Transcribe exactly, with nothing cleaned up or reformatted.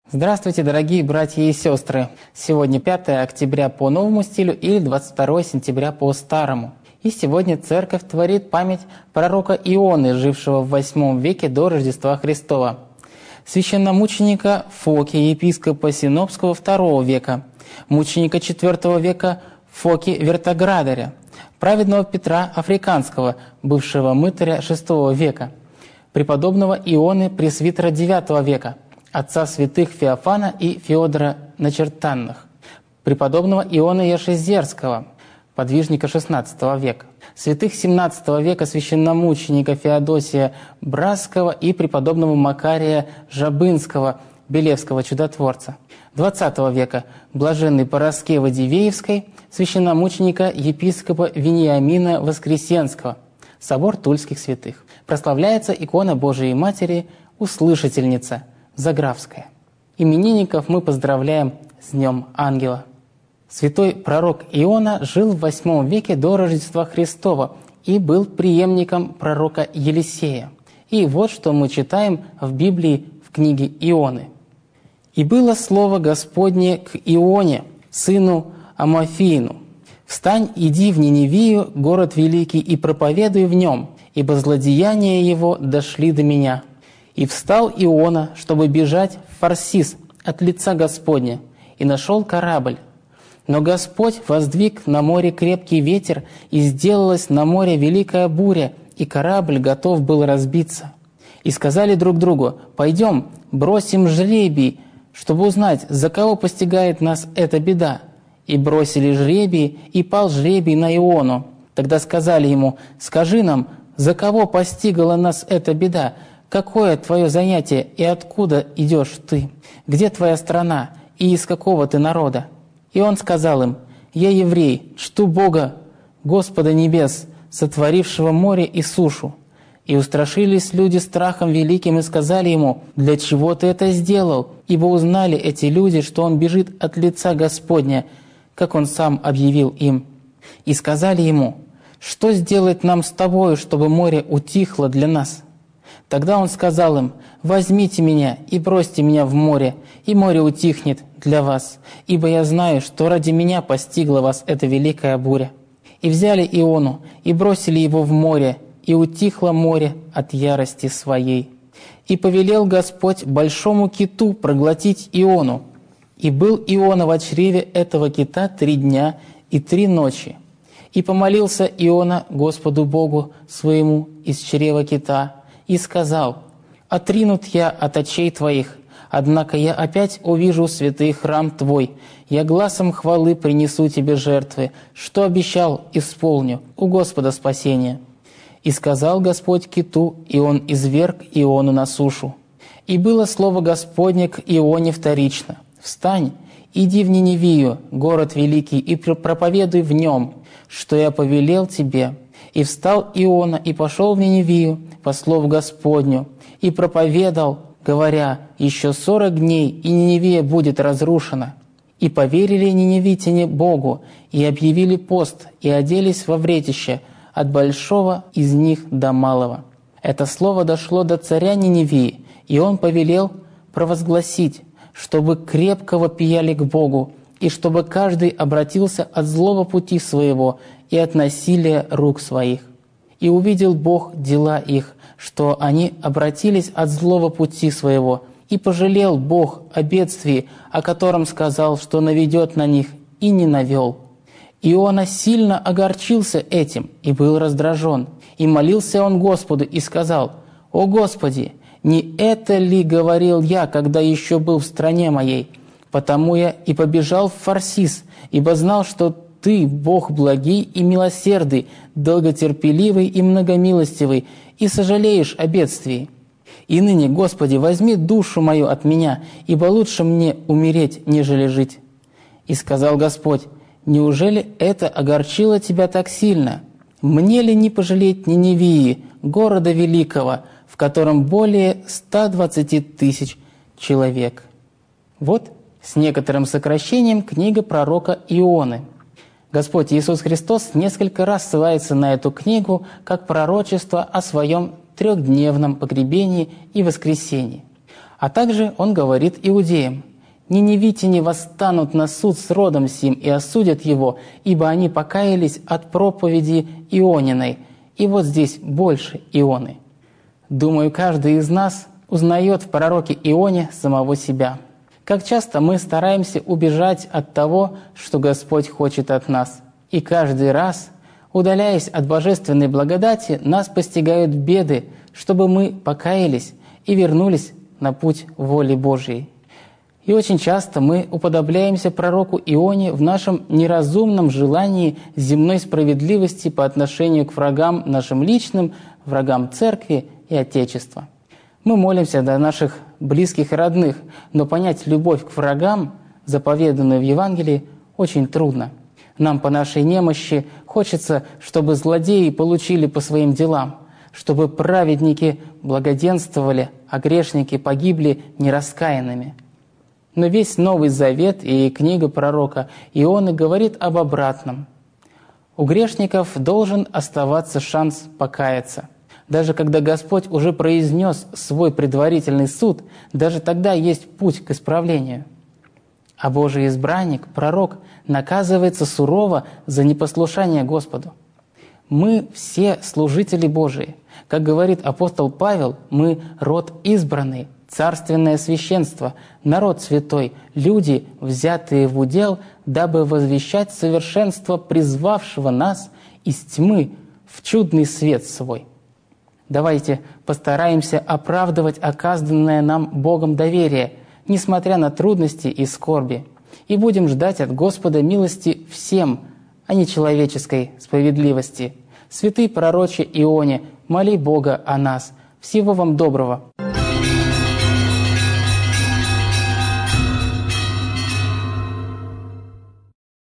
Здравствуйте, дорогие братья и сестры! Сегодня пятое октября по новому стилю или двадцать второе сентября по старому. И сегодня Церковь творит память пророка Ионы, жившего в восьмом веке до Рождества Христова, священномученика Фокия, епископа Синопского второго века, мученика четвертого века Фоки Вертоградаря, праведного Петра Африканского, бывшего мытаря шестого века, преподобного Ионы Пресвитера девятого века, отца святых Феофана и Феодора Начертанных, преподобного Иона Яшезерского, подвижника шестнадцатого века, святых семнадцатого века священномученика Феодосия Братского и преподобного Макария Жабынского, Белевского чудотворца, двадцатого века блаженной Параскевы Дивеевской, священномученика епископа Вениамина Воскресенского, собор Тульских святых. Прославляется икона Божией Матери Услышательница Заграфская. Именинников мы поздравляем с Днем Ангела. Святой пророк Иона жил в восьмом веке до Рождества Христова и был преемником пророка Елисея. И вот что мы читаем в Библии в книге Ионы. «И было слово Господне к Ионе, сыну Амофиину: встань, иди в Ниневию, город великий, и проповедуй в нем, ибо злодеяния его дошли до меня. И встал Иона, чтобы бежать в Фарсис от лица Господня, и нашел корабль. Но Господь воздвиг на море крепкий ветер, и сделалась на море великая буря, и корабль готов был разбиться. И сказали друг другу: пойдем, бросим жребий, чтобы узнать, за кого постигает нас эта беда. И бросили жребий, и пал жребий на Иону. Тогда сказали ему: скажи нам, за кого постигла нас эта беда? Какое твое занятие и откуда идешь ты? Где твоя страна и из какого ты народа? И он сказал им: я еврей, чту Бога, Господа небес, сотворившего море и сушу. И устрашились люди страхом великим и сказали ему: для чего ты это сделал? Ибо узнали эти люди, что он бежит от лица Господня, как он сам объявил им. И сказали ему: что сделать нам с тобою, чтобы море утихло для нас? Тогда он сказал им: возьмите меня и бросьте меня в море, и море утихнет для вас, ибо я знаю, что ради меня постигла вас эта великая буря. И взяли Иону, и бросили его в море, и утихло море от ярости своей. И повелел Господь большому киту проглотить Иону. И был Иона в чреве этого кита три дня и три ночи. И помолился Иона Господу Богу своему из чрева кита, и сказал: «Отринут я от очей твоих, однако я опять увижу святый храм твой, я гласом хвалы принесу тебе жертвы, что обещал, исполню, у Господа спасения». И сказал Господь киту, и он изверг Иону на сушу. И было слово Господне к Ионе вторично: «Встань, иди в Ниневию, город великий, и проповедуй в нем, что я повелел тебе». И встал Иона, и пошел в Ниневию по слову Господню, и проповедал, говоря: еще сорок дней, и Ниневия будет разрушена. И поверили ниневитяне Богу, и объявили пост, и оделись во вретище, от большого из них до малого. Это слово дошло до царя Ниневии, и он повелел провозгласить, чтобы крепко вопияли к Богу, и чтобы каждый обратился от злого пути своего и от насилия рук своих. И увидел Бог дела их, что они обратились от злого пути своего, и пожалел Бог о бедствии, о котором сказал, что наведет на них, и не навел. Иона сильно огорчился этим и был раздражен, и молился он Господу и сказал: «О Господи, не это ли говорил я, когда еще был в стране моей? Потому я и побежал в Фарсис, ибо знал, что Ты, Бог благий и милосердный, долготерпеливый и многомилостивый, и сожалеешь о бедствии. И ныне, Господи, возьми душу мою от меня, ибо лучше мне умереть, нежели жить». И сказал Господь: «Неужели это огорчило тебя так сильно? Мне ли не пожалеть Ниневии, города великого, в котором более ста двадцати тысяч человек?» Вот с некоторым сокращением книга пророка Ионы. Господь Иисус Христос несколько раз ссылается на эту книгу как пророчество о своем трехдневном погребении и воскресении. А также он говорит иудеям: «Ниневитяне восстанут на суд с родом сим и осудят его, ибо они покаялись от проповеди Иониной». И вот здесь больше Ионы. Думаю, каждый из нас узнает в пророке Ионе самого себя. Как часто мы стараемся убежать от того, что Господь хочет от нас. И каждый раз, удаляясь от божественной благодати, нас постигают беды, чтобы мы покаялись и вернулись на путь воли Божьей. И очень часто мы уподобляемся пророку Ионе в нашем неразумном желании земной справедливости по отношению к врагам нашим личным, врагам церкви и Отечества. Мы молимся за наших близких и родных, но понять любовь к врагам, заповеданную в Евангелии, очень трудно. Нам по нашей немощи хочется, чтобы злодеи получили по своим делам, чтобы праведники благоденствовали, а грешники погибли нераскаянными. Но весь Новый Завет и книга пророка Ионы говорит об обратном. У грешников должен оставаться шанс покаяться. Даже когда Господь уже произнес свой предварительный суд, даже тогда есть путь к исправлению. А Божий избранник, пророк, наказывается сурово за непослушание Господу. Мы все служители Божии. Как говорит апостол Павел, мы род избранный, царственное священство, народ святой, люди, взятые в удел, дабы возвещать совершенство призвавшего нас из тьмы в чудный свет свой. Давайте постараемся оправдывать оказанное нам Богом доверие, несмотря на трудности и скорби, и будем ждать от Господа милости всем, а не человеческой справедливости. Святый пророче Ионе, моли Бога о нас. Всего вам доброго!